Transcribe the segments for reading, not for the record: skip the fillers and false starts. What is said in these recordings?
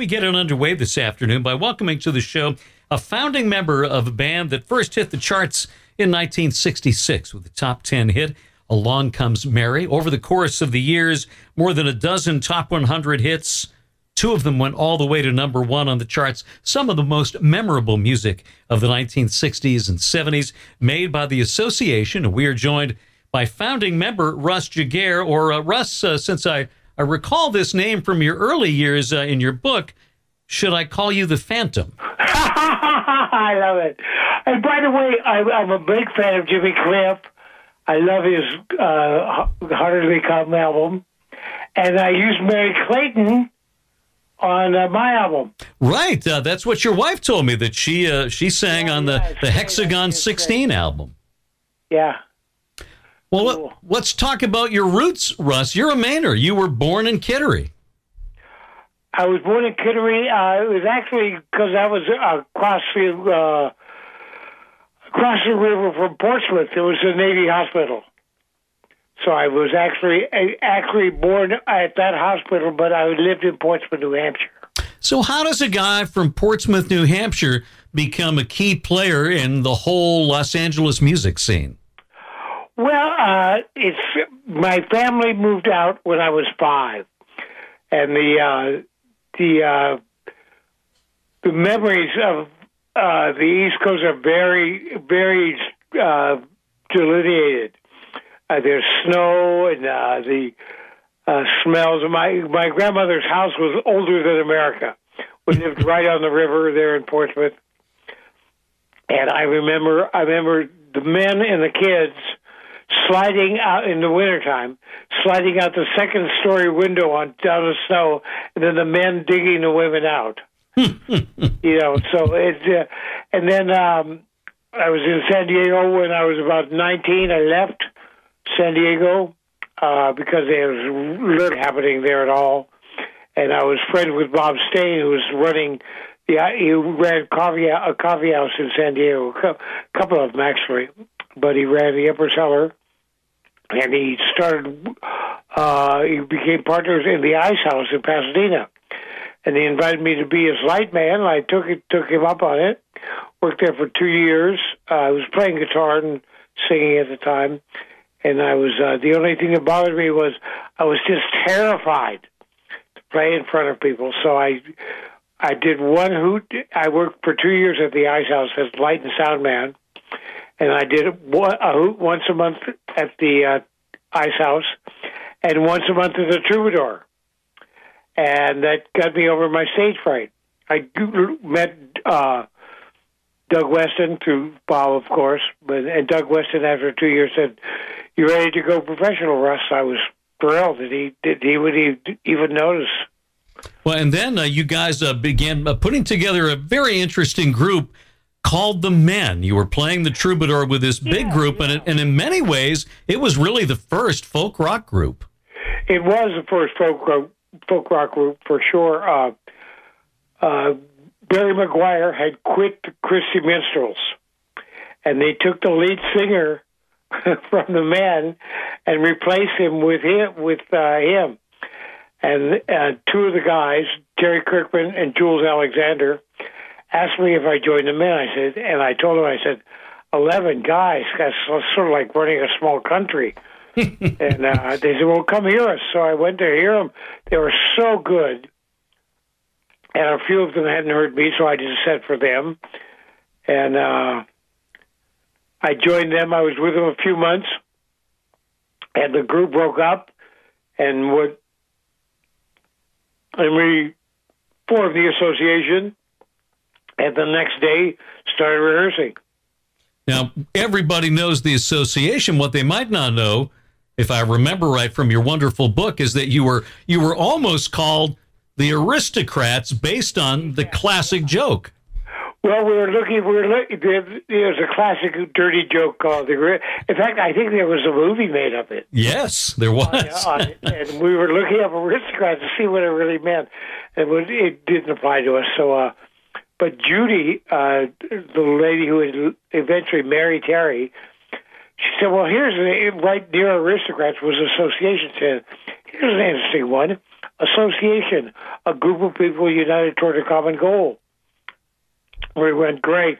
We get it underway this afternoon by welcoming to the show a founding member of a band that first hit the charts in 1966 with a top 10 hit, Along Comes Mary. Over the course of the years, more than a dozen top 100 hits. Two of them went all the way to number one on the charts. Some of the most memorable music of the 1960s and 70s made by the association. We are joined by founding member Russ Giguere, or Russ, since I recall this name from your early years in your book, should I call you the Phantom? I love it. And by the way, I'm a big fan of Jimmy Cliff. I love his Harder They Come album. And I used Mary Clayton on my album. Right. That's what your wife told me, that she sang on the Hexagon 16 album. Yeah. Well, cool. Let's talk about your roots, Russ. You're a Mainer. You were born in Kittery. I was born in Kittery. It was actually because I was across the river from Portsmouth. It was a Navy hospital. So I was actually born at that hospital, but I lived in Portsmouth, New Hampshire. So how does a guy from Portsmouth, New Hampshire, become a key player in the whole Los Angeles music scene? Well, my family moved out when I was 5, and the memories of the East Coast are very, very delineated. There's snow and the smells. My grandmother's house was older than America. We lived right on the river there in Portsmouth, and I remember the men and the kids sliding out in the wintertime, sliding out the second-story window down the snow, and then the men digging the women out. So it's and then I was in San Diego when I was about 19. I left San Diego because there was little happening there at all, and I was friends with Bob Stain, who was running he ran a coffee house in San Diego, a couple of them actually, but he ran the Upper Cellar. And he became partners in the Ice House in Pasadena. And he invited me to be his light man. I took him up on it. Worked there for 2 years. I was playing guitar and singing at the time. And I was, the only thing that bothered me was I was just terrified to play in front of people. So I did one hoot. I worked for 2 years at the Ice House as light and sound man. And I did a hoot once a month at the Ice House and once a month at the Troubadour. And that got me over my stage fright. I met Doug Weston through Bob, of course. And Doug Weston, after 2 years, said, "You ready to go professional, Russ?" I was thrilled that he would even notice. Well, and then you guys began putting together a very interesting group called The Men. You were playing the Troubadour with this big group, and in many ways, it was really the first folk rock group. It was the first folk rock group, for sure. Barry McGuire had quit the Christy Minstrels, and they took the lead singer from The Men and replaced him with him. And two of the guys, Terry Kirkman and Jules Alexander, asked me if I joined The Men. I told him, 11 guys. That's sort of like running a small country. And they said, "Well, come hear us." So I went to hear them. They were so good. And a few of them hadn't heard me, so I did a set for them. And I joined them. I was with them a few months. And the group broke up. And we formed the association. And the next day, started rehearsing. Now, everybody knows the association. What they might not know, if I remember right from your wonderful book, is that you were almost called the Aristocrats based on the classic joke. Well, there's a classic dirty joke called in fact, I think there was a movie made of it. Yes, there was. And we were looking up Aristocrats to see what it really meant. And it didn't apply to us, so... But Judy, the lady who would eventually marry Terry, she said, "Well, here's right near Aristocrats was Association." Said, "Here's an interesting one: association, a group of people united toward a common goal. We went, great.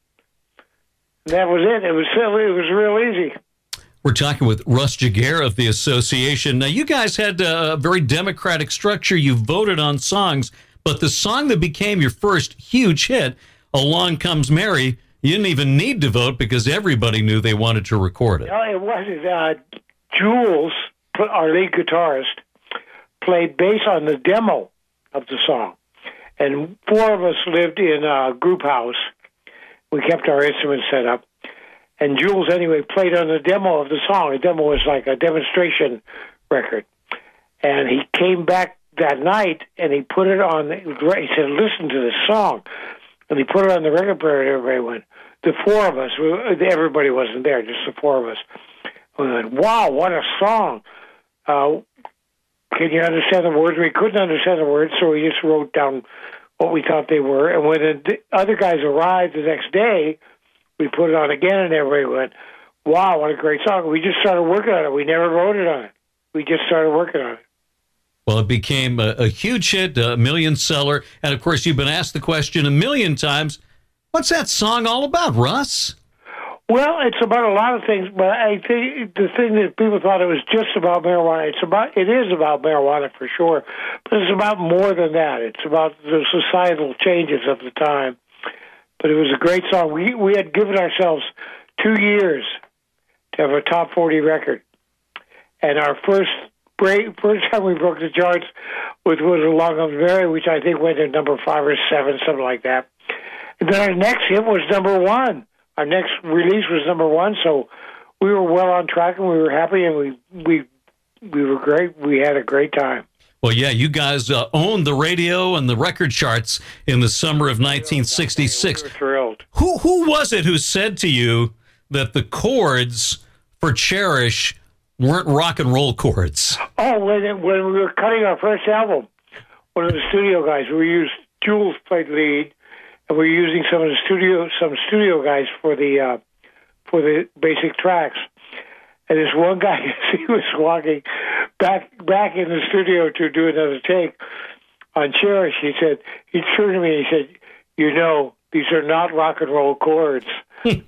And that was it. It was silly. It was real easy. We're talking with Russ Giguere of the association. Now, you guys had a very democratic structure. You voted on songs, but the song that became your first huge hit, Along Comes Mary, you didn't even need to vote because everybody knew they wanted to record it. No, it wasn't. Jules, our lead guitarist, played bass on the demo of the song. And four of us lived in a group house. We kept our instruments set up. And Jules, anyway, played on the demo of the song. The demo was like a demonstration record. And he came back that night, and he put it on. He said, listen to this song. And he put it on the record player, and everybody went. The four of us, everybody wasn't there, just the four of us. We went, wow, what a song. Can you understand the words? We couldn't understand the words, so we just wrote down what we thought they were. And when the other guys arrived the next day, we put it on again, and everybody went, wow, what a great song. We just started working on it. We never voted on it. We just started working on it. Well, it became a huge hit, a million seller. And, of course, you've been asked the question a million times, what's that song all about, Russ? Well, it's about a lot of things, but I think the thing that people thought it was just about marijuana, it is about marijuana for sure, but it's about more than that. It's about the societal changes of the time. But it was a great song. We had given ourselves 2 years to have a top 40 record. And our first time we broke the charts was Along Comes Mary, which I think went to number 5 or 7, something like that. And then our next hit was number 1. Our next release was number 1, so we were well on track, and we were happy, and we were great. We had a great time. Well, yeah, you guys owned the radio and the record charts in the summer of 1966. We were thrilled. Who was it who said to you that the chords for Cherish weren't rock and roll chords? Oh, when we were cutting our first album, one of the studio guys, Jules played lead, and we were using some studio guys for the basic tracks. And this one guy, as he was walking back in the studio to do another take on Cherish, he turned to me and he said, you know, these are not rock and roll chords. And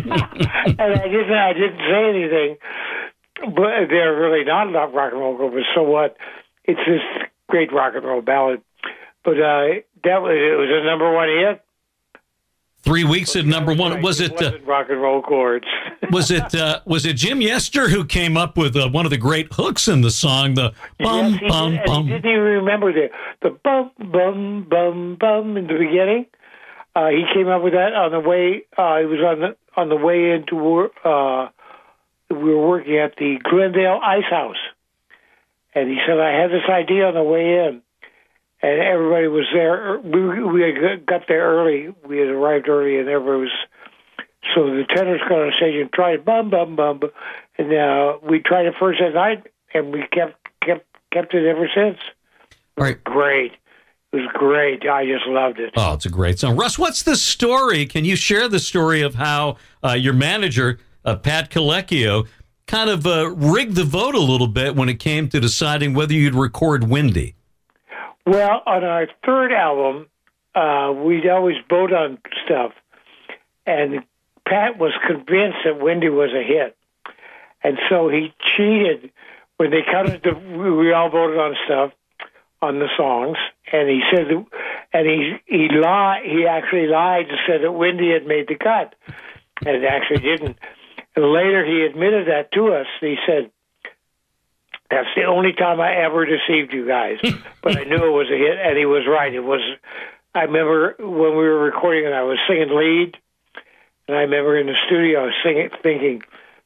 I didn't say anything, but they're really not rock and roll chords. But so what? It's this great rock and roll ballad. But it was a number 1 hit. 3 weeks at number 1. Was it wasn't rock and roll chords? was it Jim Yester who came up with one of the great hooks in the song? The bum yes, bum bum. He didn't even remember the bum bum bum bum in the beginning. He came up with that on the way. It was on the way into work. We were working at the Glendale Ice House, and he said, "I had this idea on the way in." And everybody was there. We had got there early. We had arrived early, and everybody was. So the tenors got on stage and tried bum bum bum, and we tried it first that night, and we kept it ever since. All right, great. It was great. I just loved it. Oh, it's a great song. Russ, what's the story? Can you share the story of how your manager, Pat Colecchio, kind of rigged the vote a little bit when it came to deciding whether you'd record Windy? Well, on our third album, we'd always vote on stuff, and Pat was convinced that Windy was a hit, and so he cheated when they counted we all voted on stuff, on the songs, and he said, and he lied. He actually lied and said that Windy had made the cut, and it actually didn't. And later he admitted that to us. He said, "That's the only time I ever deceived you guys." But I knew it was a hit, and he was right. It was. I remember when we were recording it, I was singing lead, and I remember in the studio I was singing, thinking,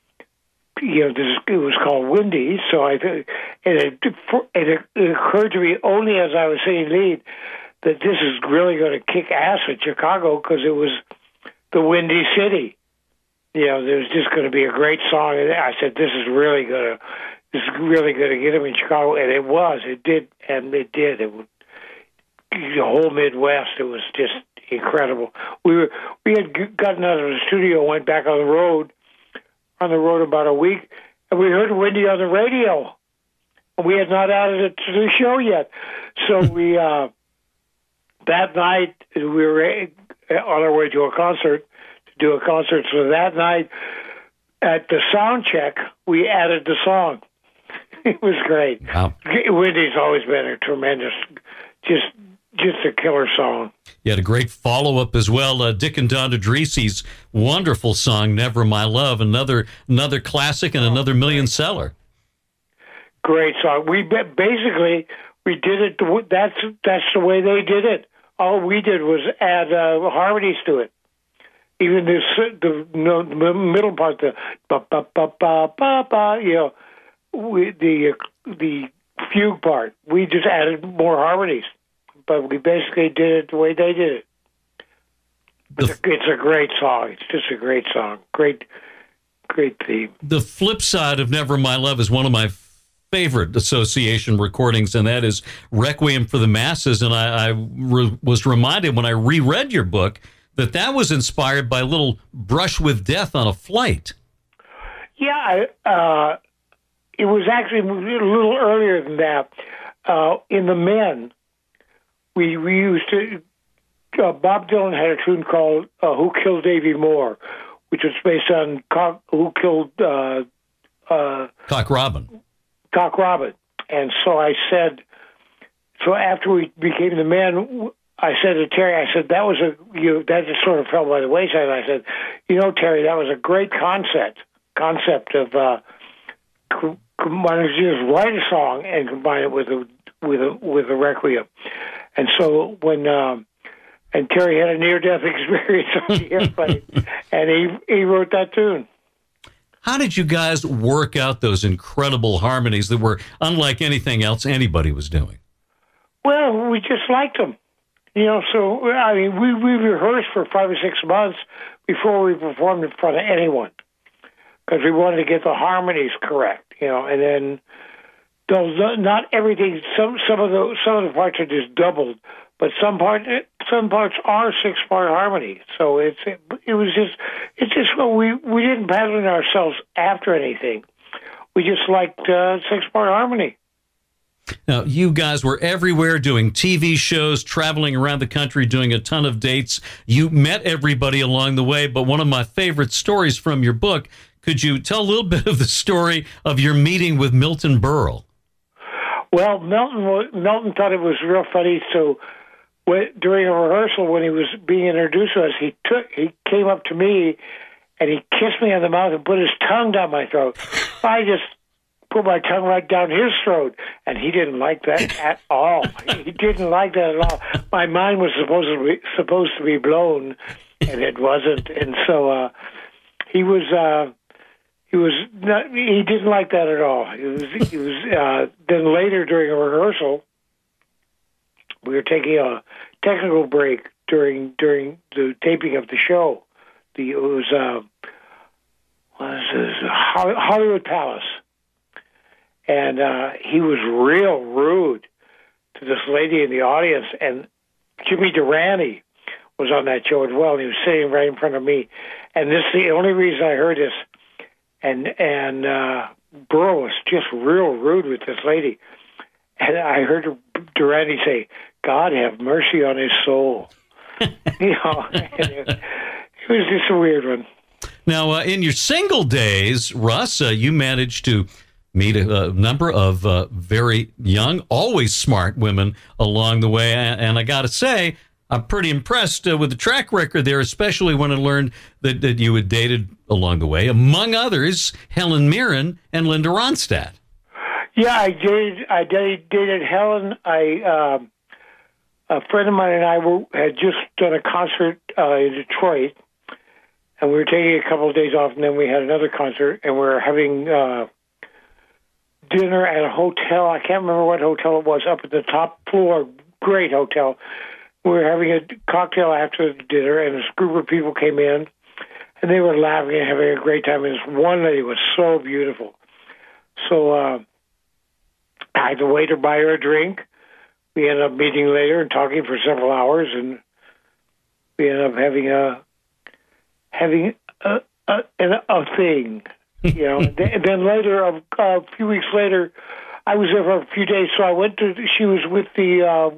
it was called Windy. So it occurred to me only as I was singing lead that this is really going to kick ass in Chicago because it was the Windy City. There's just going to be a great song, and I said, "This is really going to get him in Chicago," and it was. It did, and it did. The whole Midwest. It was just incredible. We had gotten out of the studio, went back on the road about a week, and we heard Windy on the radio. We had not added it to the show yet. So we, that night, we were on our way to a concert, to do a concert. So that night, at the sound check, we added the song. It was great. Wow. Wendy's always been a tremendous, just a killer song. You had a great follow-up as well. Dick and Donna Dreese's wonderful song, Never My Love, another classic and another million seller. Great song. We basically, we did it, that's the way they did it. All we did was add harmonies to it. Even the middle part, the ba ba ba ba ba ba, the fugue part, we just added more harmonies. But we basically did it the way they did it. It's a great song. It's just a great song. Great theme. The flip side of Never My Love is one of my favorite association recordings, and that is Requiem for the Masses. And I was reminded when I reread your book that was inspired by a little brush with death on a flight. Yeah, it was actually a little earlier than that. In The Men, we used to, Bob Dylan had a tune called Who Killed Davy Moore, which was based on Who Killed Cock Robin. Cock Robin. And so I said, so after we became The Men, I said to Terry, I said, that just sort of fell by the wayside. I said, Terry, that was a great concept of, why don't you just write a song and combine it with a Requiem? And so when, and Terry had a near-death experience on the airplane, and he wrote that tune. How did you guys work out those incredible harmonies that were unlike anything else anybody was doing? Well, we just liked them. So, I mean, we rehearsed for 5 or 6 months before we performed in front of anyone because we wanted to get the harmonies correct, and then not everything, some of the parts are just doubled, but some parts are 6-part harmony. So it's just what we didn't pattern ourselves after anything. We just liked 6-part harmony. Now, you guys were everywhere doing TV shows, traveling around the country, doing a ton of dates. You met everybody along the way, but one of my favorite stories from your book, could you tell a little bit of the story of your meeting with Milton Berle? Well, Milton thought it was real funny, so during a rehearsal when he was being introduced to us, he came up to me and he kissed me on the mouth and put his tongue down my throat. I just put my tongue right down his throat, and he didn't like that at all. He didn't like that at all. My mind was supposed to be blown, and it wasn't. And so he didn't like that at all. He was. Then later during a rehearsal, we were taking a technical break during the taping of the show. It was Hollywood Palace. And he was real rude to this lady in the audience. And Jimmy Durante was on that show as well. And he was sitting right in front of me. And this is the only reason I heard this. And Burl was just real rude with this lady. And I heard Durante say, "God have mercy on his soul." It was just a weird one. Now, in your single days, Russ, you managed to meet a number of very young, always smart women along the way. And I got to say, I'm pretty impressed with the track record there, especially when I learned that you had dated along the way, among others, Helen Mirren and Linda Ronstadt. Yeah, I dated Helen. A friend of mine and I had just done a concert in Detroit, and we were taking a couple of days off, and then we had another concert, and we were having dinner at a hotel. I can't remember what hotel it was, up at the top floor. Great hotel. We were having a cocktail after the dinner, and this group of people came in, and they were laughing and having a great time. And this one lady was so beautiful. So I had the waiter buy her a drink. We ended up meeting later and talking for several hours, and we ended up having a thing. And then later, a few weeks later, I was there for a few days, so I went to. She was with the.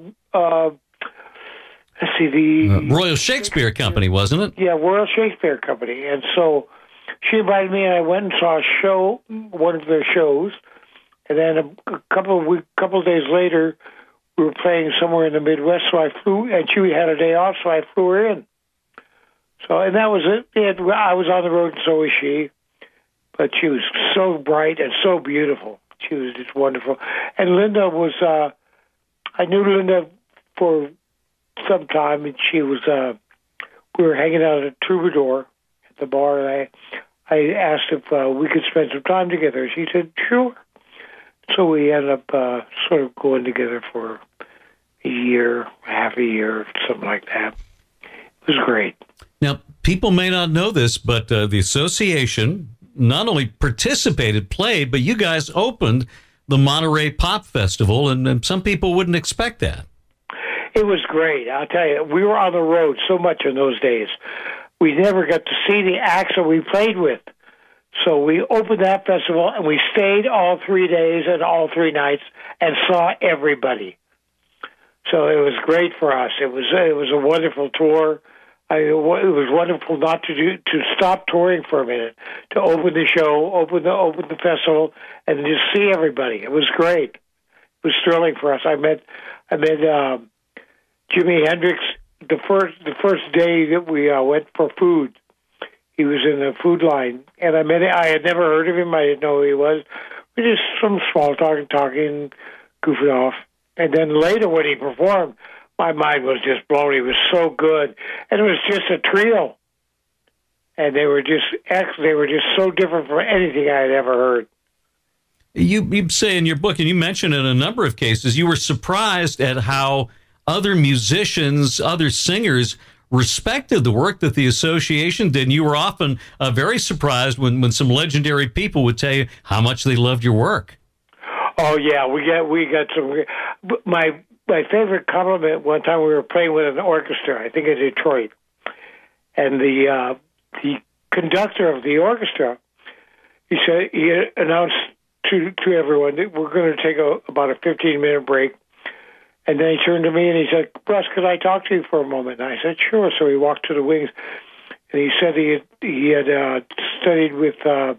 Let's see, the Royal Shakespeare Company, wasn't it? Yeah, Royal Shakespeare Company, and so she invited me, and I went and saw a show, one of their shows, and then a couple of days later, we were playing somewhere in the Midwest. So I flew, and she had a day off, so I flew her in. So, and that was it. I was on the road, and so was she. But she was so bright and so beautiful. She was just wonderful. And Linda was, I knew Linda for some time, and she was, we were hanging out at Troubadour at the bar, and I asked if we could spend some time together. She said, sure. So we ended up sort of going together for a year, half a year, something like that. It was great. Now, people may not know this, but the association not only participated, played, but you guys opened the Monterey Pop Festival, and some people wouldn't expect that. It was great. I'll tell you, we were on the road so much in those days. We never got to see the acts that we played with. So we opened that festival, and we stayed all 3 days and all 3 nights and saw everybody. So it was great for us. It was a wonderful tour. It was wonderful not to stop touring for a minute, to open the show, open the festival, and just see everybody. It was great. It was thrilling for us. I met Jimi Hendrix the first day that we went for food. He was in the food line, and I met him. I had never heard of him. I didn't know who he was. We just some small talking, goofing off. And then later when he performed, my mind was just blown. He was so good. And it was just a trio. And they were just so different from anything I had ever heard. You say in your book, and you mentioned in a number of cases, you were surprised at how other musicians, other singers respected the work that the association did. And you were often very surprised when some legendary people would tell you how much they loved your work. Oh yeah, we got some. My favorite compliment one time, we were playing with an orchestra, I think in Detroit, and the conductor of the orchestra, he announced to everyone that we're going to take about a 15-minute break. And then he turned to me and he said, Russ, could I talk to you for a moment? And I said, sure. So he walked to the wings, and he said he had studied with,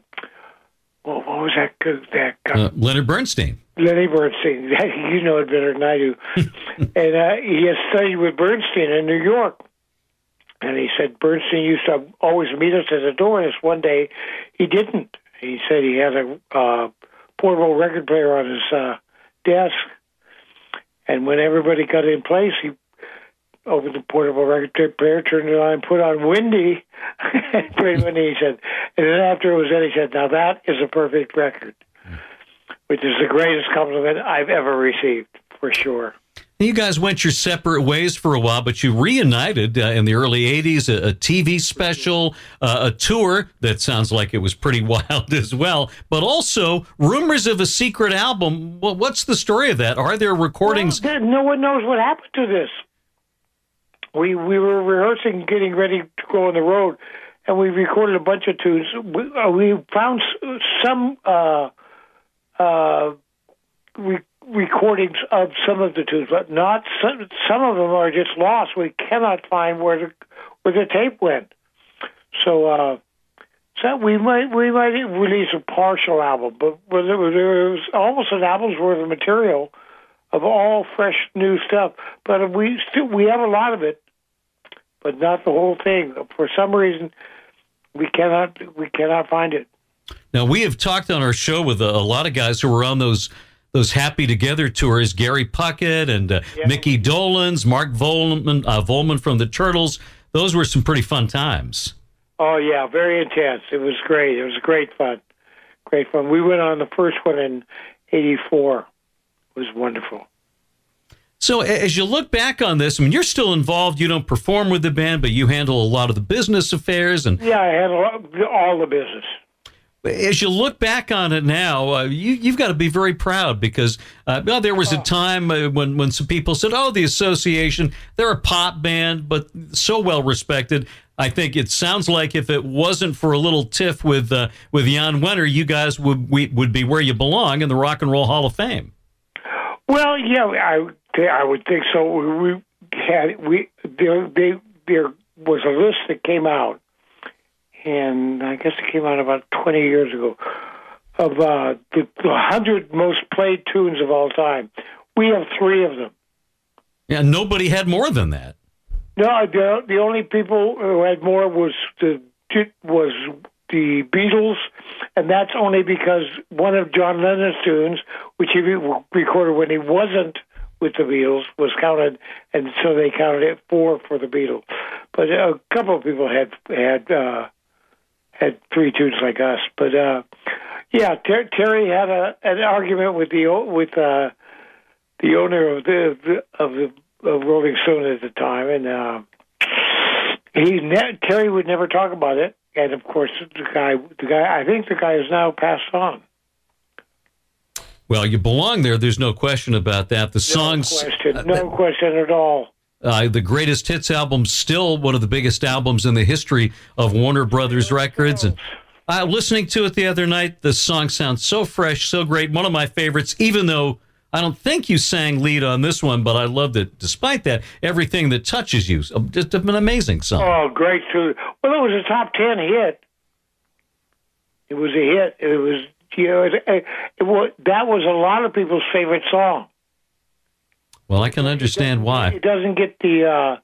what was that guy? Leonard Bernstein. Lenny Bernstein. You know it better than I do. And he had studied with Bernstein in New York. And he said Bernstein used to always meet us at the door, and this one day he didn't. He said he had a portable record player on his desk. And when everybody got in place, he opened the portable record player, turned it on, put on Windy, and played Windy. He said, and then after it was done, he said, now that is a perfect record, which is the greatest compliment I've ever received, for sure. You guys went your separate ways for a while, but you reunited in the early 80s, a TV special, a tour that sounds like it was pretty wild as well, but also rumors of a secret album. Well, what's the story of that? Are there recordings? Well, no one knows what happened to this. We were rehearsing, getting ready to go on the road, and we recorded a bunch of tunes. We found some recordings of some of the tunes, but not some of them are just lost. We cannot find where the tape went. So we might release a partial album, but there was almost an album's worth of material of all fresh new stuff. But we have a lot of it, but not the whole thing. For some reason, we cannot find it. Now, we have talked on our show with a lot of guys who were on those Happy Together tours, Gary Puckett and Mickey Dolenz, Mark Volman from the Turtles. Those were some pretty fun times. Oh, yeah, very intense. It was great. It was great fun. Great fun. We went on the first one in 1984. It was wonderful. So as you look back on this, I mean, you're still involved. You don't perform with the band, but you handle a lot of the business affairs. Yeah, I handle all the business. As you look back on it now, you've got to be very proud because there was a time when some people said, oh, the association, they're a pop band, but so well respected. I think it sounds like if it wasn't for a little tiff with Jan Wenner, you guys would be where you belong in the Rock and Roll Hall of Fame. Well, yeah, I would think so. There was a list that came out, and I guess it came out about 20 years ago, of the 100 most played tunes of all time. We have 3 of them. Yeah, nobody had more than that. No, the only people who had more was the Beatles, and that's only because one of John Lennon's tunes, which he recorded when he wasn't with the Beatles, was counted, and so they counted it 4 for the Beatles. But a couple of people had 3 tunes like us. But yeah, Terry had an argument with the owner of Rolling Stone at the time, and Terry would never talk about it. And of course, the guy, I think the guy is now passed on. Well, you belong there. There's no question about that. The songs, no question at all. The Greatest Hits album, still one of the biggest albums in the history of Warner Brothers Records. And listening to it the other night, the song sounds so fresh, so great. One of my favorites, even though I don't think you sang lead on this one, but I loved it. Despite that, Everything That Touches You, just an amazing song. Oh, great tune. Well, it was a top 10 hit. It was a hit. It was, that was a lot of people's favorite song. Well, I can understand why. It doesn't get the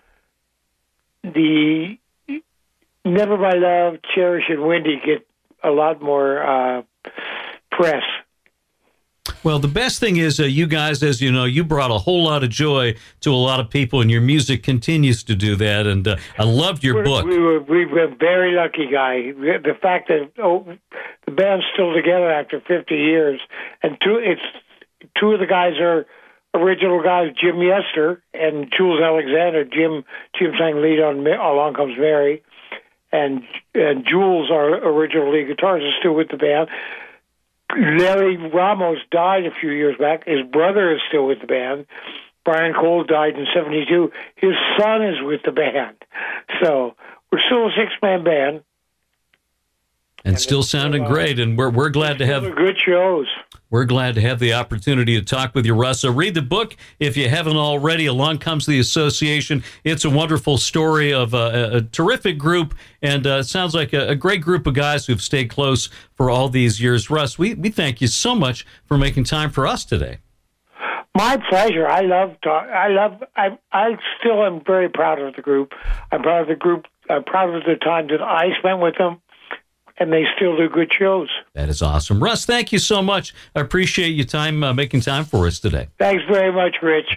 Never My Love, Cherish, and Wendy get a lot more press. Well, the best thing is you guys, as you know, you brought a whole lot of joy to a lot of people, and your music continues to do that. And I loved your book. We've been very lucky, Guy. The fact that the band's still together after 50 years, and two of the guys are original guys, Jim Yester and Jules Alexander. Jim sang lead on Along Comes Mary, and Jules, our original lead guitarist, is still with the band. Larry Ramos died a few years back. His brother is still with the band. Brian Cole died in 1972. His son is with the band. So we're still a 6-man band. And still sounding great, and we're glad to have good shows. We're glad to have the opportunity to talk with you, Russ. So read the book if you haven't already. Along Comes the Association. It's a wonderful story of a terrific group, and it sounds like a great group of guys who've stayed close for all these years. Russ, we thank you so much for making time for us today. My pleasure. I still am very proud of the group. I'm proud of the group. I'm proud of the time that I spent with them. And they still do good shows. That is awesome. Russ, thank you so much. I appreciate your time making time for us today. Thanks very much, Rich.